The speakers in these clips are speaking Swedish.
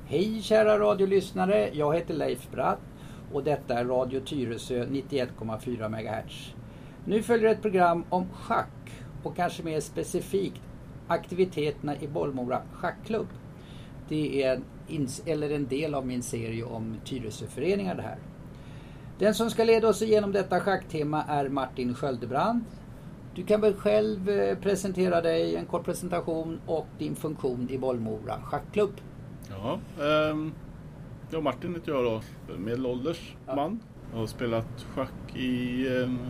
Hej kära radiolyssnare, jag heter Leif Bratt och detta är Radio Tyresö 91,4 MHz. Nu följer ett program om schack och kanske mer specifikt aktiviteterna i Bollmora schackklubb. Det är en del av min serie om Tyresöföreningar det här. Den som ska leda oss igenom detta schacktema är Martin Sköldebrand. Du kan väl själv presentera dig, en kort presentation och din funktion i Bollmora schackklubb. Ja, Martin heter jag då, medelålders man. Jag har spelat schack i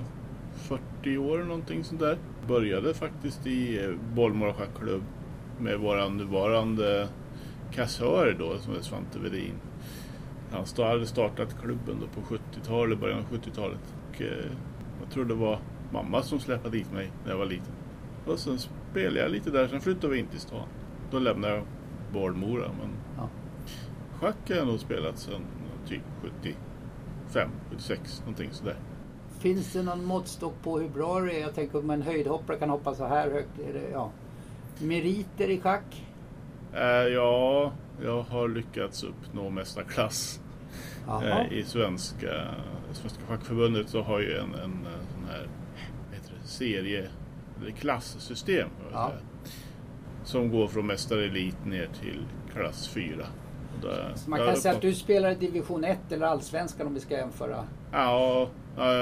40 år någonting sånt där. Började faktiskt i Bollmora schackklubb med våran nuvarande kassör då, som är Svante Vedin. Han hade startat klubben då på 70-talet, början av 70-talet. Och jag tror det var mamma som släppade dit mig när jag var liten. Och sen spelade jag lite där, sen flyttade vi in till stan. Då lämnade jag Bollmora, men schack har jag nog spelat sedan typ 75, 76, någonting sådär. Finns det någon måttstock på hur bra det är? Jag tänker om en höjdhoppare kan hoppa så här högt. Är det, meriter i schack? Ja, jag har lyckats uppnå mästarklass. I Svenska schackförbundet så har ju en sån här serie eller klasssystem som går från mästarelit ner till klass 4. Så man kan säga att du spelar i division 1 eller allsvenskan om vi ska jämföra? Ja,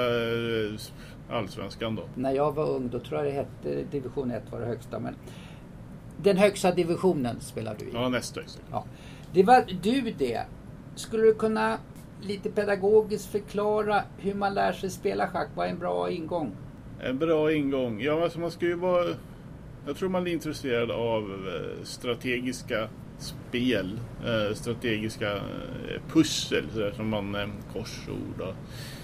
allsvenskan då. När jag var ung då tror jag det hette division 1 var det högsta, men den högsta divisionen spelar du i? Ja, nästa högsta. Ja. Det var du det. Skulle du kunna lite pedagogiskt förklara hur man lär sig spela schack? Vad är en bra ingång? En bra ingång? Ja, alltså man ska ju vara... Jag tror man är intresserad av strategiska spel, strategiska pussel, sådär som man korsord och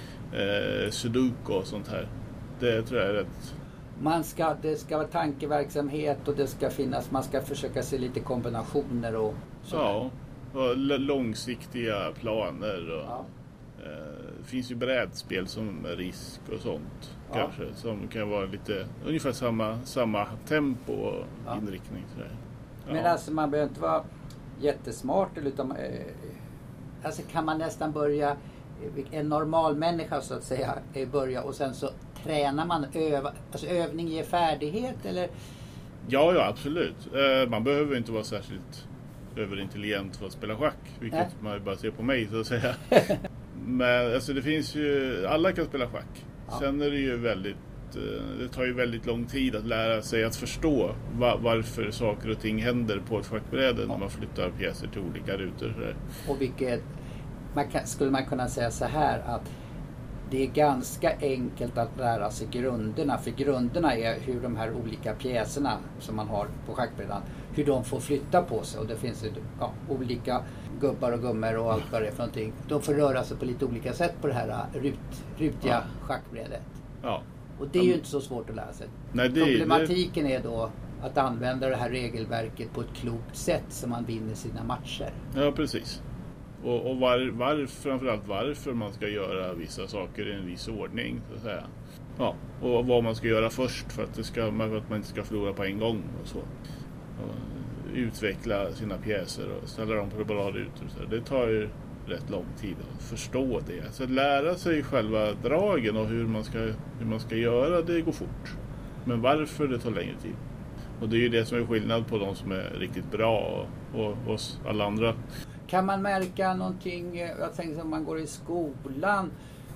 sudoku och sånt här. Det tror jag är rätt. Det ska vara tankeverksamhet och det ska finnas, man ska försöka se lite kombinationer och sådär. Ja, och långsiktiga planer och det finns ju brädspel som risk och sånt kanske, som kan vara lite ungefär samma tempo och inriktning sådär. Men alltså man behöver inte vara jättesmart utan alltså kan man nästan börja, en normal människa så att säga, börja och sen så tränar man, alltså övning ger färdighet eller? Ja, absolut. Man behöver inte vara särskilt överintelligent för att spela schack, vilket man bara ser på mig så att säga. Men alltså det finns ju, alla kan spela schack. Sen är det ju det tar ju väldigt lång tid att lära sig att förstå varför saker och ting händer på ett schackbräde när man flyttar pjäser till olika rutor. Och skulle man kunna säga så här att det är ganska enkelt att lära sig grunderna, för grunderna är hur de här olika pjäserna som man har på schackbrädan, hur de får flytta på sig, och det finns olika gubbar och gummor och allt vad det är för någonting. De får röra sig på lite olika sätt på det här rutiga schackbrädet. Ja. Och det är ju inte så svårt att lära sig. Nej, problematiken är då att använda det här regelverket på ett klokt sätt så man vinner sina matcher. Ja, precis. Och framförallt varför man ska göra vissa saker i en viss ordning så att säga. Ja, och vad man ska göra först för att man inte ska förlora på en gång och så. Och utveckla sina pjäser och ställa dem på bra rutor. Det tar ju rätt lång tid att förstå det. Så att lära sig själva dragen och hur man ska göra, det går fort. Men varför det tar längre tid. Och det är ju det som är skillnad på de som är riktigt bra och oss alla andra. Kan man märka någonting, jag tänker om man går i skolan,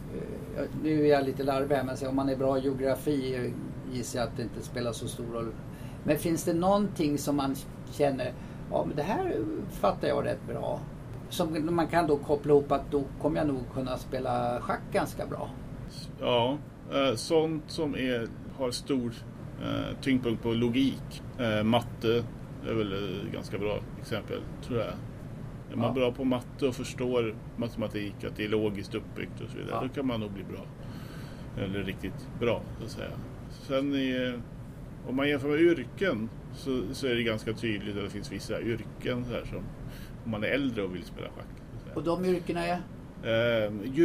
nu är jag lite larvig men om man är bra i geografi gissar jag att det inte spelar så stor roll. Men finns det någonting som man känner, men det här fattar jag rätt bra, som man kan då koppla ihop att då kommer jag nog kunna spela schack ganska bra? Ja, sånt som har stor tyngdpunkt på logik. Matte är väl ett ganska bra exempel, tror jag. Är man bra på matte och förstår matematik, att det är logiskt uppbyggt och så vidare, då kan man nog bli bra. Eller riktigt bra, så att säga. Sen om man jämför med yrken så är det ganska tydligt att det finns vissa yrken så här, som om man är äldre och vill spela schack. Och de yrkena är?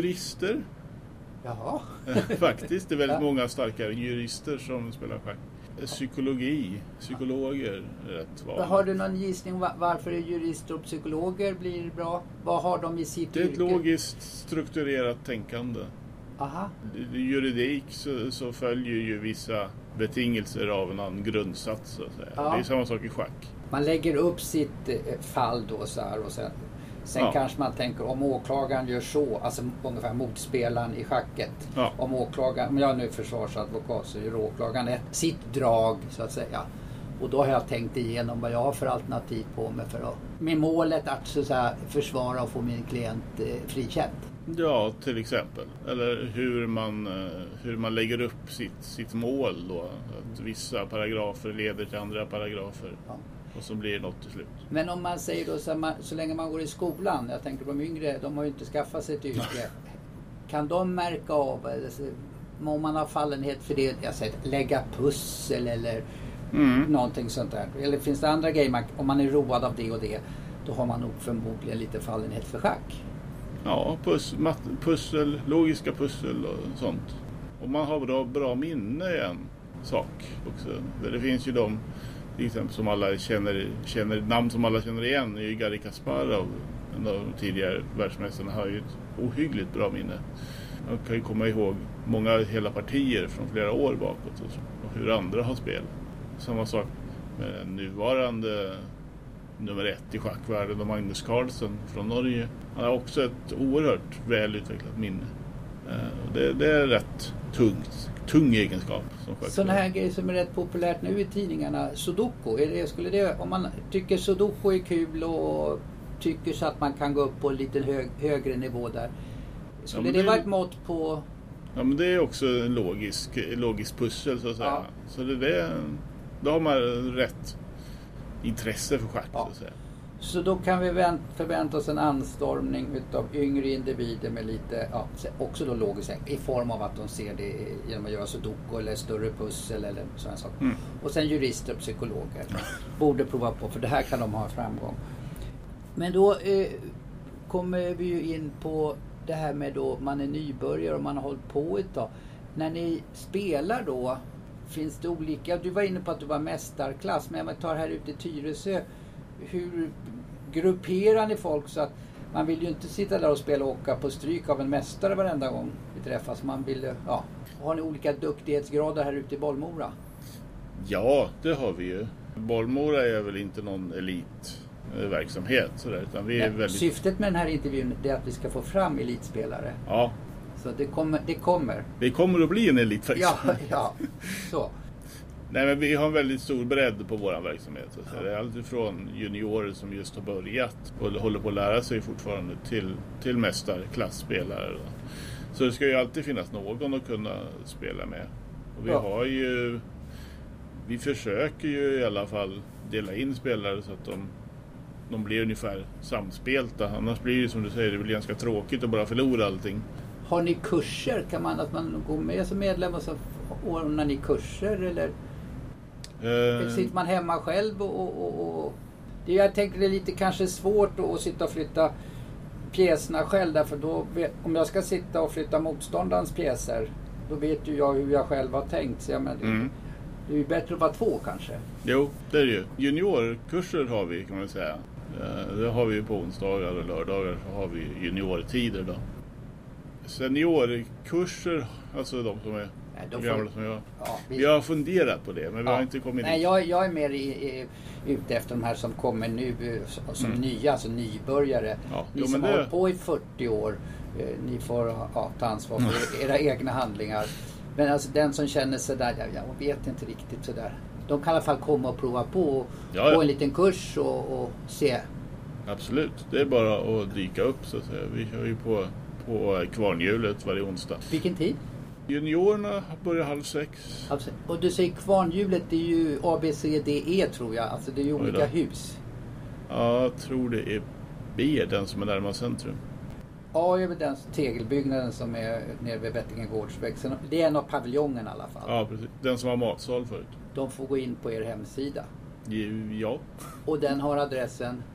Jurister. Jaha. Faktiskt, det är väldigt många starka jurister som spelar schack. Psykologer är rätt vanligt. Har du någon gissning varför jurister och psykologer blir bra? Vad har de i sitt Det är ett yrke? logiskt strukturerat tänkande. Aha. I juridik så följer ju vissa betingelser av en annan grundsats så att säga. Ja. Det är samma sak i schack. Man lägger upp sitt fall då så här och sen kanske man tänker om åklagaren gör så, alltså ungefär motspelaren i schacket. Ja. Om jag nu är försvarsadvokat så gör åklagaren sitt drag så att säga. Och då har jag tänkt igenom vad jag har för alternativ på mig med målet att så att säga, försvara och få min klient frikänd. Ja, till exempel. Eller hur man lägger upp sitt mål då. Att vissa paragrafer leder till andra paragrafer. Ja. Och så blir det något till slut. Men om man säger då så länge man går i skolan, jag tänker på de yngre, de har ju inte skaffat sig ett yrke. Kan de märka av, om man har fallenhet för det, jag säger, lägga pussel eller någonting sånt där. Eller finns det andra grejer, om man är road av det och det, då har man nog förmodligen lite fallenhet för schack. Ja, pussel, logiska pussel och sånt. Och man har bra minne i en sak också. Det finns ju de till exempel som alla känner namn som alla känner igen är ju Garry Kasparov, en av de tidigare världsmästarna, har ju ett ohyggligt bra minne. Man kan ju komma ihåg hela partier från flera år bakåt och hur andra har spelat. Samma sak med den nuvarande nummer 1 i schackvärlden och Magnus Carlsen från Norge. Han har också ett oerhört väl utvecklat minne. Det är rätt tung egenskap som schackspelare. Sådana här grejer som är rätt populärt nu i tidningarna, sudoku, om man tycker sudoku är kul och tycker så att man kan gå upp på en lite högre nivå där, skulle det vara ett mått på... Ja, men det är också en logisk pussel så att säga. Ja. Så då har man rätt intresse för schack så att säga. Så då kan vi förvänta oss en anstormning utav yngre individer med lite, också då logiskt i form av att de ser det genom att göra sudoku eller större pussel eller sådana saker. Och sen jurister och psykologer borde prova på, för det här kan de ha framgång. Men då kommer vi ju in på det här med då man är nybörjare och man har hållit på ett tag. När ni spelar då, finns det olika, du var inne på att du var mästarklass, men jag tar här ute i Tyresö, hur grupperar ni folk så att man vill ju inte sitta där och spela och åka på stryk av en mästare varenda gång vi träffas. Man vill, har ni olika duktighetsgrader här ute i Bollmora? Ja, det har vi ju. Bollmora är väl inte någon elitverksamhet sådär, utan vi är väldigt... Syftet med den här intervjun är att vi ska få fram elitspelare. Ja. Så det kommer. Det kommer att bli en elitverksamhet. Ja, så. Nej, men vi har en väldigt stor bredd på vår verksamhet. Så det är allt ifrån juniorer som just har börjat och håller på att lära sig fortfarande till mästarklassspelare. Så det ska ju alltid finnas någon att kunna spela med. Och vi försöker ju i alla fall dela in spelare så att de blir ungefär samspelta. Annars blir det, som du säger, det blir ganska tråkigt att bara förlora allting. Har ni kurser? Kan man gå med som medlem och så ordnar ni kurser eller sitter man hemma själv och jag tänker det är lite kanske svårt att sitta och flytta pjäserna själv, därför då om jag ska sitta och flytta motståndarens pjäser, då vet ju jag hur jag själv har tänkt, så det är ju bättre att vara två kanske. Jo, det är det ju. Juniorkurser har vi, kan man säga. Det har vi på onsdagar och lördagar, så har vi juniortider då. Seniorkurser, alltså de som är gamla som jag. Ja, vi har funderat på det, men vi har inte kommit dit. Jag är mer ute efter de här som kommer nu som nya, alltså nybörjare. Ja, ni som har hållit på i 40 år, ni får ta ansvar för era egna handlingar. Men alltså den som känner sig där, jag vet inte riktigt sådär. De kan i alla fall komma och prova på en liten kurs och se. Absolut, det är bara att dyka upp så att säga. Vi kör ju på Kvarnhjulet varje onsdag. Vilken tid? Juniorerna börjar 5:30. Och du säger Kvarnhjulet, det är ju ABCDE tror jag. Alltså det är ju olika hus. Ja, jag tror det är B, den som är närmast centrum. A är väl den tegelbyggnaden som är nere vid Vättingegårdsväg. Det är en av paviljongen i alla fall. Ja, precis. Den som har matsal förut. De får gå in på er hemsida. Ja. Och den har adressen?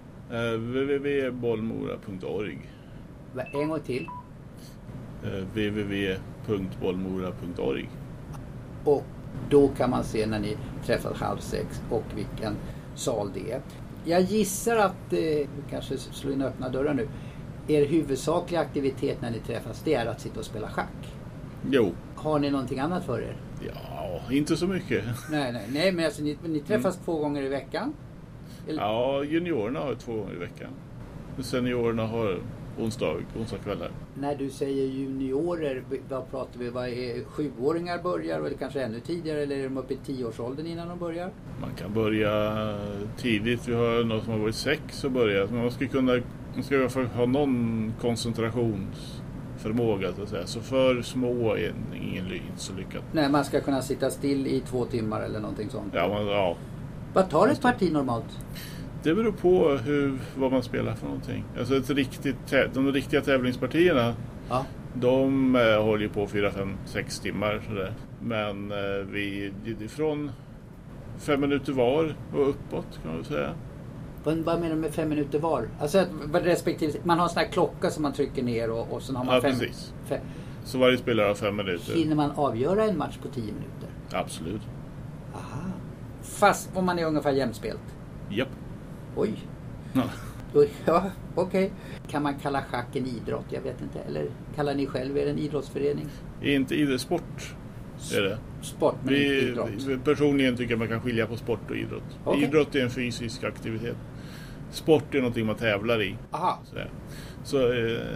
www.bollmora.org. En gång till. www.bollmora.org. Och Då kan man se när ni träffas 5:30 och vilken sal det är. Jag gissar att, vi kanske slår in öppna dörrar nu, er huvudsakliga aktivitet när ni träffas, det är att sitta och spela schack. Jo. Har ni någonting annat för er? Ja, inte så mycket. Nej, men alltså, ni träffas 2 gånger i veckan? Eller? Ja, juniorerna har 2 gånger i veckan. Seniorerna har onsdagskvällar. När du säger juniorer, vad pratar vi? Vad är 7-åringar börjar? Eller kanske ännu tidigare? Eller är de uppe i 10-årsåldern innan de börjar? Man kan börja tidigt. Vi har något som har varit 6 och börjat. Men man ska i alla fall ha någon koncentrationsförmåga så att säga. Så för små är inte så lyckat. Nej, man ska kunna sitta still i 2 timmar eller någonting sånt. Ja. Vad tar ett parti normalt? Det beror på vad man spelar för någonting. Alltså de riktiga tävlingspartierna, de håller ju på 4, 5, 6 timmar sådär. Men vi från 5 minuter var och uppåt kan man säga. Vad menar du med 5 minuter var? Alltså respektive, man har en sån här klocka som man trycker ner och sen har man 5 minuter. Så varje spelare har 5 minuter. Hinner man avgöra en match på 10 minuter? Absolut. Aha. Fast om man är ungefär jämspelt? Japp. Oj. Ja. Ja, okej. Kan man kalla schack en idrott? Jag vet inte. Eller kallar ni själv er en idrottsförening? Inte idrottssport är det. Sport, men inte idrott. Personligen tycker jag man kan skilja på sport och idrott. Okay. Idrott är en fysisk aktivitet. Sport är någonting man tävlar i. Aha. Så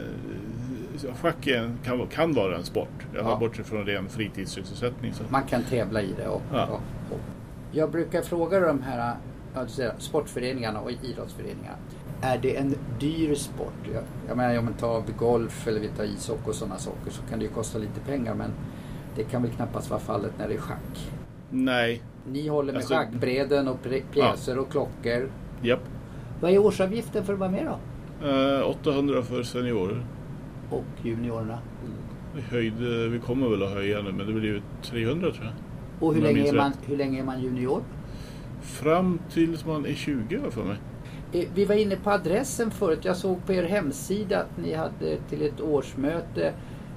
schack kan vara en sport. Jag har bortsett från ren fritidssysselsättning. Så. Man kan tävla i det. Och. Jag brukar fråga de här sportföreningarna och idrottsföreningar. Är det en dyr sport? Jag menar, om man tar golf eller vi tar ishockey och sådana saker så kan det ju kosta lite pengar, men det kan väl knappast vara fallet när det är schack. Nej. Ni håller med schackbräden och pjäser och klockor. Japp. Vad är årsavgiften för att vara med då? 800 för seniorer. Och juniorerna? Vi kommer väl att höja nu, men det blir ju 300 tror jag. Och hur länge är man junior? Fram tills man är 20 för mig. Vi var inne på adressen förut. Jag såg på er hemsida att ni hade till ett årsmöte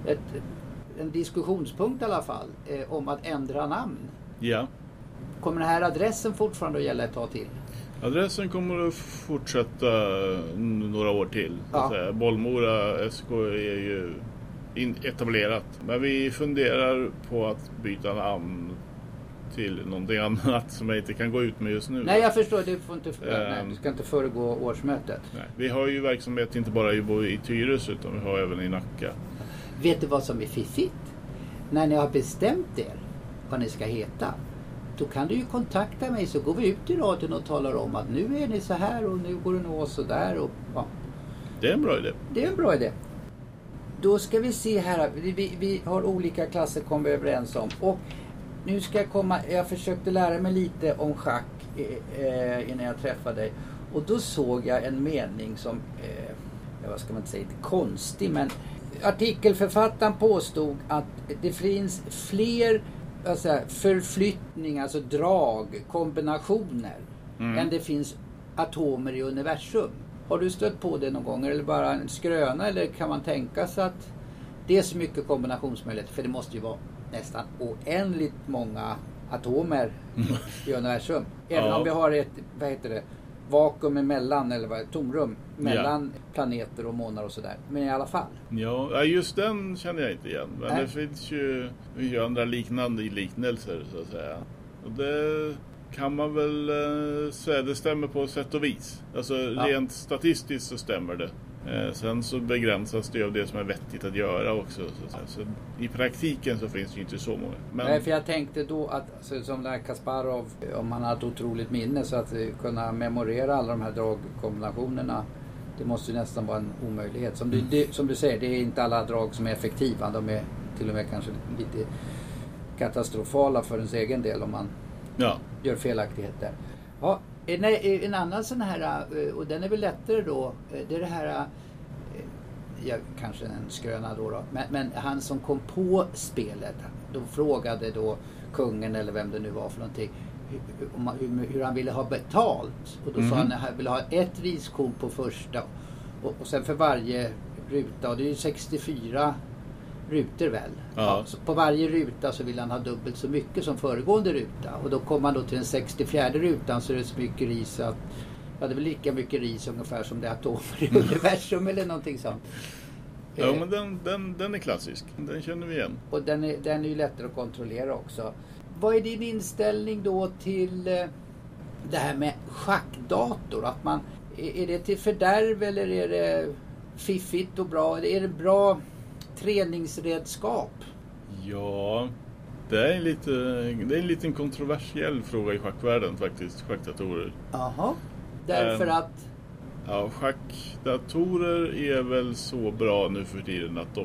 en diskussionspunkt i alla fall om att ändra namn. Ja. Kommer den här adressen fortfarande att gälla ett tag till? Adressen kommer att fortsätta några år till. Ja. Bollmora SK är ju etablerat. Men vi funderar på att byta namn till någonting annat som jag inte kan gå ut med just nu. Nej, jag förstår. Du ska inte föregå årsmötet. Nej. Vi har ju verksamhet inte bara i Tyresö utan vi har även i Nacka. Vet du vad som är fiffigt? När ni har bestämt er vad ni ska heta, då kan du ju kontakta mig så går vi ut i radion och talar om att nu är ni så här och nu går det nog så där. Och, ja. Det är en bra idé. Det är en bra idé. Då ska vi se här. Vi har olika klasser kom vi överens om. Och nu ska jag försökte lära mig lite om schack innan jag träffade dig. Och då såg jag en mening som, vad ska man säga, inte konstig, men artikelförfattaren påstod att det finns fler förflyttningar, alltså drag, kombinationer än det finns atomer i universum. Har du stött på det någon gång? Eller bara en skröna? Eller kan man tänka sig att det är så mycket kombinationsmöjligheter? För det måste ju vara nästan oändligt många atomer i universum. Även om vi har ett, vakuum emellan, eller tomrum mellan planeter och månar och sådär. Men i alla fall. Ja, just den känner jag inte igen. Men det finns ju andra liknande liknelser så att säga. Och det kan man väl säga, det stämmer på sätt och vis. Alltså rent statistiskt så stämmer det. Sen så begränsas det av det som är vettigt att göra också. Så i praktiken så finns det ju inte så många. Men... Nej, för jag tänkte då att som där Kasparov, om han har ett otroligt minne så att kunna memorera alla de här dragkombinationerna, det måste ju nästan vara en omöjlighet. Som du säger, det är inte alla drag som är effektiva. De är till och med kanske lite katastrofala för ens egen del om man gör felaktigheter. Ja. En annan sån här, och den är väl lättare då, det är det här, kanske en skröna då, men han som kom på spelet, då frågade då kungen eller vem det nu var för någonting, hur han ville ha betalt. Och då sa han att han ville ha ett riskorn på första och sen för varje ruta, och det är ju 64 rutor väl. Ja. Så på varje ruta så vill han ha dubbelt så mycket som föregående ruta. Och då kommer man då till den 64:e rutan så är det så mycket ris att det är väl lika mycket ris ungefär som det är atomer i universum eller någonting sånt. Ja, men den är klassisk. Den känner vi igen. Och den är ju lättare att kontrollera också. Vad är din inställning då till det här med schackdator? Att är det till fördärv eller är det fiffigt och bra? Är det bra träningsredskap? Ja, det är en liten kontroversiell fråga i schackvärlden faktiskt, schackdatorer. Jaha, därför att... Ja, schackdatorer är väl så bra nu för tiden att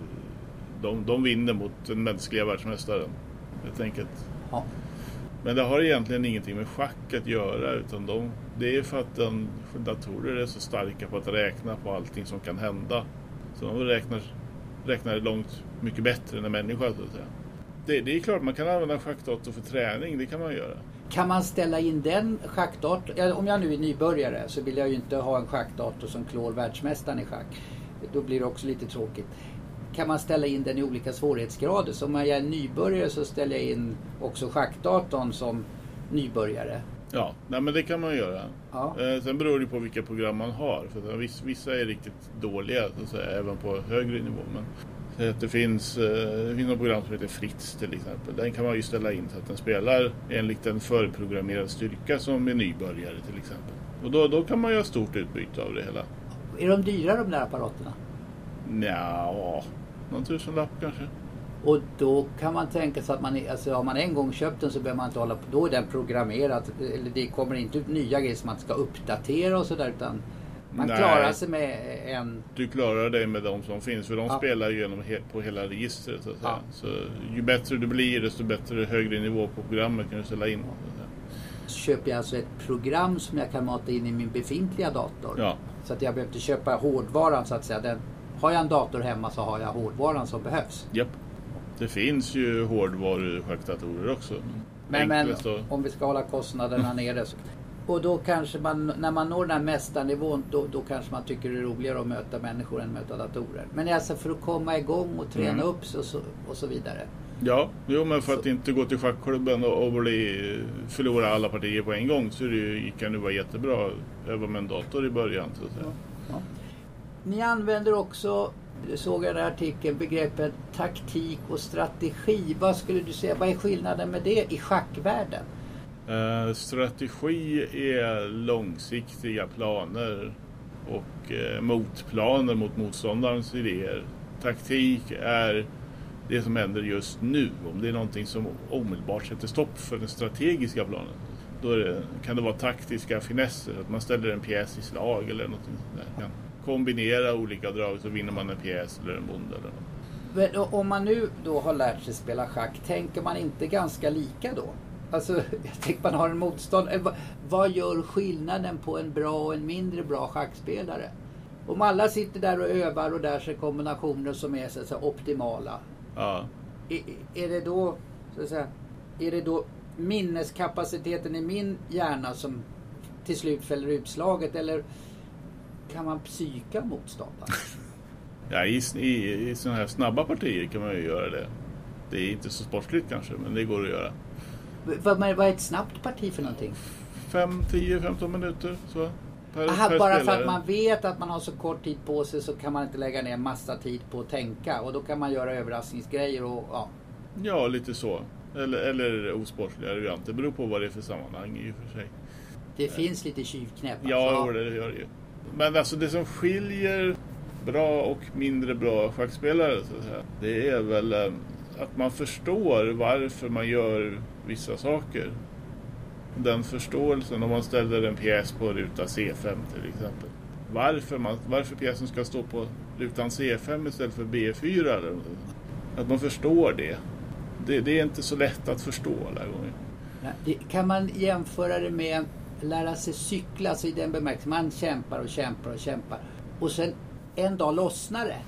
de vinner mot den mänskliga världsmästaren, helt enkelt. Ja. Men det har egentligen ingenting med schack att göra, utan det är för att datorer är så starka på att räkna på allting som kan hända. Så de räknar långt mycket bättre än en människa, så att säga. Det är klart man kan använda schackdator för träning, det kan man göra. Kan man ställa in den schackdatorn? Om jag nu är nybörjare så vill jag ju inte ha en schackdator som klår världsmästaren i schack. Då blir det också lite tråkigt. Kan man ställa in den i olika svårighetsgrader? Så om jag är nybörjare så ställer jag in också schackdatorn som nybörjare. Ja, men det kan man göra. Ja. Sen beror det på vilka program man har. För vissa är riktigt dåliga, så att säga, även på högre nivå. Men det finns något program som heter Fritz till exempel. Den kan man ju ställa in så att den spelar enligt en förprogrammerad styrka som är nybörjare till exempel. Och då kan man göra stort utbyte av det hela. Är de dyra de där apparaterna? Nja, någon tusenlapp kanske. Och då kan man tänka sig att har man en gång köpt den så behöver man inte hålla på. Då är den programmerad. Eller det kommer inte ut nya grejer som man ska uppdatera och sådär, utan man klarar sig med en... Du klarar dig med de som finns, för de spelar ju på hela registret, så att säga. Så ju bättre du blir, desto bättre högre nivå på programmet kan du ställa in. Så köper jag alltså ett program som jag kan mata in i min befintliga dator. Ja. Så att jag behöver inte köpa hårdvaran, så att säga. Har jag en dator hemma så har jag hårdvaran som behövs. Japp. Det finns ju hårdvaru-schackdatorer också. Men om vi ska hålla kostnaderna nere så... Och då kanske när man når den här mästarnivån, då kanske man tycker det är roligare att möta människor än möta datorer. Men alltså för att komma igång och träna upp sig och så vidare. Ja, men för att inte gå till schackklubben och förlora alla partier på en gång, så kan det vara jättebra att öva med en dator i början. Så att säga. Ja. Ni använder också, såg jag i den här artikeln, begreppet taktik och strategi. Vad skulle du säga, vad är skillnaden med det i schackvärlden? Strategi är långsiktiga planer och motplaner mot motståndarens idéer. Taktik är det som händer just nu. Om det är någonting som omedelbart sätter stopp för den strategiska planen, då kan det vara taktiska finesser. Att man ställer en pjäs i slag eller något sånt där. Kan kombinera olika drag så vinner man en pjäs eller en bonde eller något. Men om man nu då har lärt sig spela schack, tänker man inte ganska lika då? Alltså, jag tänker man har en motstånd. Vad gör skillnaden på en bra och en mindre bra schackspelare? Om alla sitter där och övar och där ser kombinationer som är så att säga optimala. Ja. Är det då minneskapaciteten i min hjärna som till slut fäller utslaget, eller kan man psyka motståndaren? Ja, i sådana här snabba partier kan man ju göra det. Det är inte så sportligt kanske, men det går att göra. Vad är ett snabbt parti för någonting? 5, 10, 15 minuter så. Per bara spelare. för att man vet att man har så kort tid på sig så kan man inte lägga ner massa tid på att tänka. Och då kan man göra överraskningsgrejer och ja. Ja, lite så. Eller osportliga varianter. Det beror på vad det är för sammanhang i och för sig. Det finns lite tjuvknäpp. Ja, det gör det ju. Men alltså det som skiljer bra och mindre bra schackspelare, så att säga, det är väl att man förstår varför man gör vissa saker. Den förståelsen, om man ställer en pjäs på ruta C5 till exempel. Varför pjäsen ska stå på rutan C5 istället för B4 eller något. Att man förstår det. Det är inte så lätt att förstå alla gånger. Ja, kan man jämföra det med lära sig cykla, så i den bemärkelsen man kämpar och kämpar och kämpar och sen en dag lossnar det.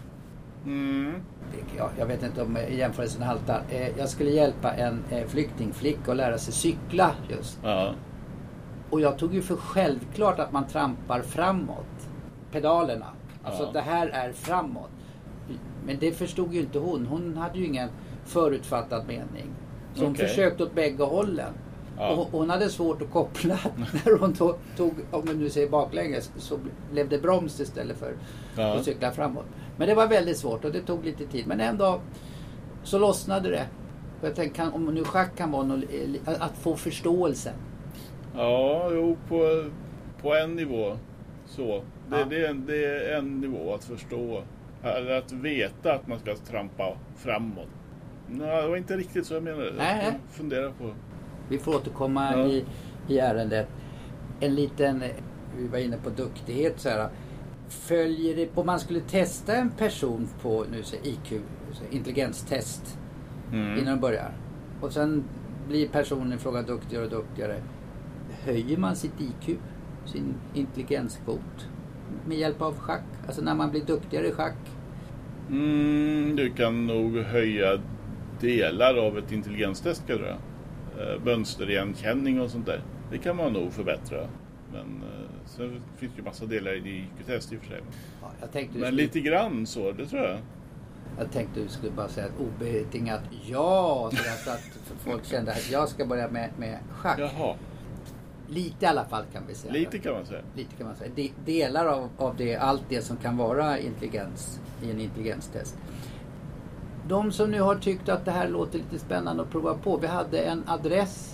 Jag vet inte om jämförelsen haltar. Jag skulle hjälpa en flyktingflicka att lära sig cykla just. Ja. Och jag tog ju för självklart att man trampar framåt pedalerna. Alltså det här är framåt. Men det förstod ju inte hon. Hon hade ju ingen förutfattad mening. Så hon Okej. försökte åt bägge hållen. Ja. Och hon hade svårt att koppla. När hon tog, om man nu säger baklänges, så blev det broms istället för att cykla framåt. Men det var väldigt svårt och det tog lite tid. Men ändå så lossnade det. Och jag tänker, om nu schack kan vara att få förståelsen. Ja, jo, på en nivå så. Det är en nivå att förstå. Eller att veta att man ska trampa framåt. Nej, det var inte riktigt så jag menade. Nej. Jag funderar på. Vi får återkomma i ärendet. En liten, vi var inne på duktighet så här. Följer det, om man skulle testa en person på nu säger IQ, intelligenstest innan de börjar. Och sen blir personen i fråga duktigare och duktigare. Höjer man sitt IQ, sin intelligenskvot med hjälp av schack? Alltså när man blir duktigare i schack? Du kan nog höja delar av ett intelligenstest, tror jag. Mönterigenkänning och sånt där. Det kan man nog förbättra. Men sen finns det ju massa delar i IQ-test i och för sig. Ja, jag tänkte Men lite grann så, det tror jag. Jag tänkte du skulle bara säga ett obetingat ja, så att folk kände att jag ska börja med schack. Jaha. Lite i alla fall kan vi säga. Lite kan man säga. Lite kan man säga. Delar av det, allt det som kan vara intelligens i en intelligenstest. De som nu har tyckt att det här låter lite spännande att prova på. Vi hade en adress.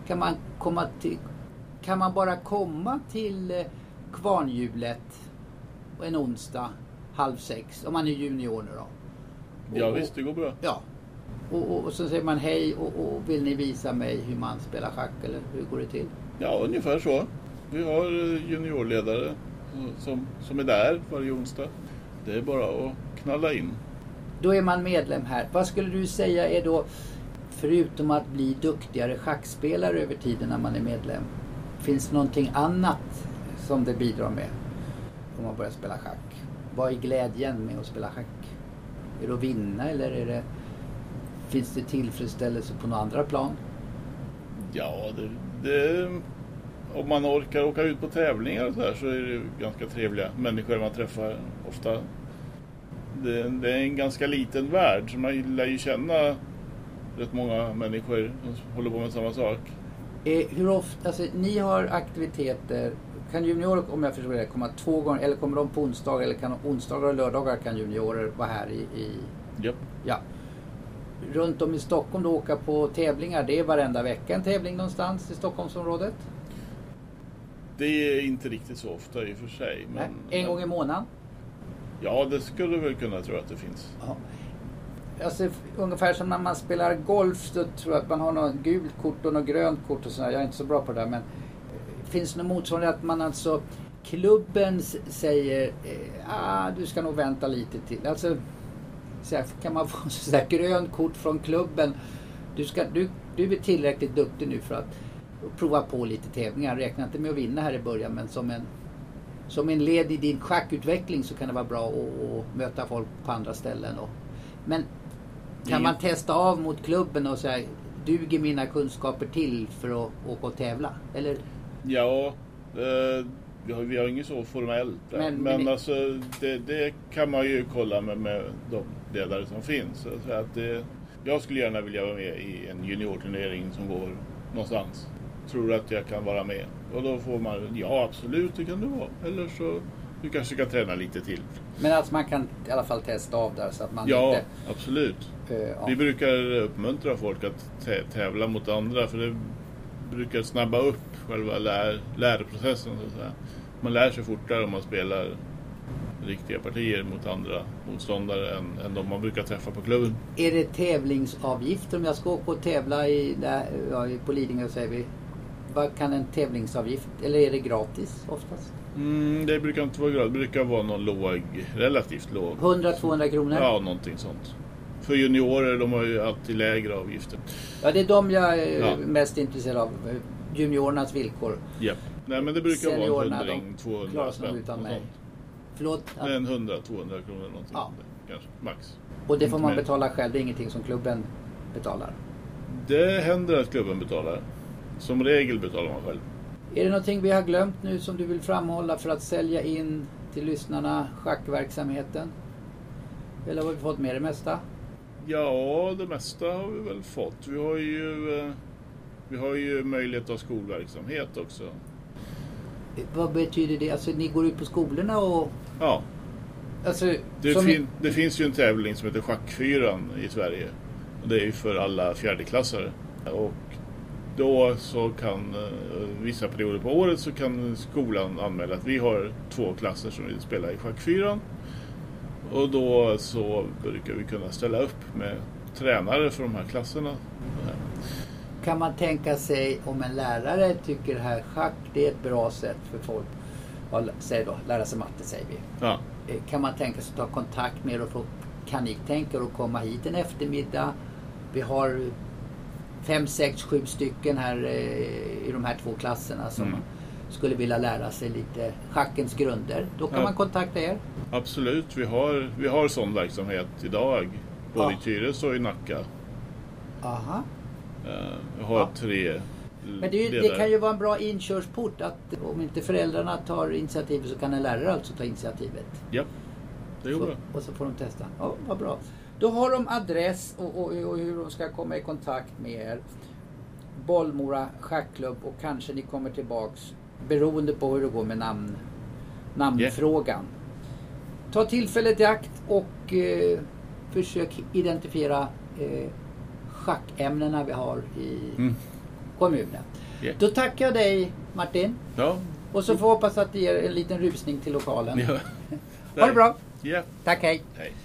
Kan man bara komma till Kvarnhjulet en onsdag 5:30 om man är junior nu då? Ja, visst, det går bra. Ja. Och så säger man hej och vill ni visa mig hur man spelar schack eller hur går det till? Ja, ungefär så. Vi har juniorledare som är där varje onsdag. Det är bara att knalla in. Då är man medlem här. Vad skulle du säga är då, förutom att bli duktigare schackspelare över tiden när man är medlem, finns det någonting annat som det bidrar med om man börjar spela schack? Vad är glädjen med att spela schack? Är det att vinna eller finns det tillfredsställelse på några andra plan? Ja, om man orkar åka ut på tävlingar och så här så är det ganska trevliga människor man träffar ofta. Det är en ganska liten värld så man lär ju känna rätt många människor som håller på med samma sak. Hur ofta, alltså ni har aktiviteter, kan juniorer, om jag förstår det, komma 2 gånger eller kommer de på onsdagar eller kan onsdagar och lördagar kan juniorer vara här i Yep. Ja. Runt om i Stockholm då åka på tävlingar, det är varenda vecka en tävling någonstans i Stockholmsområdet? Det är inte riktigt så ofta i och för sig. Men, en gång i månaden? Ja, det skulle väl kunna tro att det finns. Ja. Alltså, ungefär som när man spelar golf så tror jag att man har något gult kort och något grönt kort och sådär. Jag är inte så bra på det där, men finns det något motsvarande att man alltså klubben säger du ska nog vänta lite till. Alltså så här, kan man få så där grönt kort från klubben. Du är tillräckligt duktig nu för att prova på lite tävlingar. Räkna inte med att vinna här i början, men som en led i din schackutveckling så kan det vara bra att möta folk på andra ställen. Men kan man testa av mot klubben och säga, duger mina kunskaper till för att åka och tävla? Eller? Ja, vi har inget så formellt. Men alltså, det kan man ju kolla med de ledare som finns. Så att jag skulle gärna vilja vara med i en juniorturnering som går någonstans. Tror att jag kan vara med. Och då får man, ja absolut det kan du vara. Eller så du kanske kan träna lite till. Men alltså man kan i alla fall testa av där så att man inte... Ja, absolut. Vi brukar uppmuntra folk att tävla mot andra för det brukar snabba upp själva lärprocessen så att säga. Man lär sig fortare om man spelar riktiga partier mot andra motståndare än de man brukar träffa på klubben. Är det tävlingsavgifter om jag ska åka och tävla på Lidingö säger vi? Vad kan en tävlingsavgift, eller är det gratis oftast? Det brukar inte vara gratis, det brukar vara någon relativt låg. 100-200 kronor? Ja, någonting sånt. För juniorer, de har ju alltid lägre avgifter. Ja, det är de jag är mest intresserad av. Juniorernas villkor. Ja. Nej, men det brukar vara en 100-200 klarar sig utan mig. Förlåt? En 100-200 kronor någonting. Ja. Kanske, max. Och det får man betala själv, det är ingenting som klubben betalar? Det händer att klubben betalar. Som regel betalar man själv. Är det någonting vi har glömt nu som du vill framhålla för att sälja in till lyssnarna schackverksamheten? Eller har vi fått med det mesta? Ja, det mesta har vi väl fått. Vi har ju möjlighet att ha skolverksamhet också. Vad betyder det? Alltså ni går ut på skolorna och... Ja. Alltså, Det finns ju en tävling som heter Schackfyran i Sverige. Och det är ju för alla fjärdeklassare. Och då så kan vissa perioder på året så kan skolan anmäla att vi har 2 klasser som vill spela i Schackfyran. Och då så brukar vi kunna ställa upp med tränare för de här klasserna. Kan man tänka sig om en lärare tycker här schack det är ett bra sätt för folk att lära sig matte, säger vi. Ja. Kan man tänka sig att ta kontakt med er och få kaniktänkare och komma hit en eftermiddag? Vi har 5, 6, 7 stycken här i de här 2 klasserna som skulle vilja lära sig lite schackens grunder. Då kan man kontakta er. Absolut, vi har sån verksamhet idag. Både i Tyresö och i Nacka. Aha. Jag har 3 Men det kan ju vara en bra inkörsport att om inte föräldrarna tar initiativet så kan en lärare alltså ta initiativet. Ja, det är bra. Och så får de testa. Ja, vad bra. Då har de adress och hur de ska komma i kontakt med er. Bollmora schackklubb, och kanske ni kommer tillbaks beroende på hur det går med namnfrågan. Ta tillfället i akt och försök identifiera schackämnena vi har i kommunen. Yeah. Då tackar jag dig, Martin. Ja. Och så får jag hoppas att det ger en liten rusning till lokalen. Ja. Ha det bra. Yeah. Tack, hej. Hej.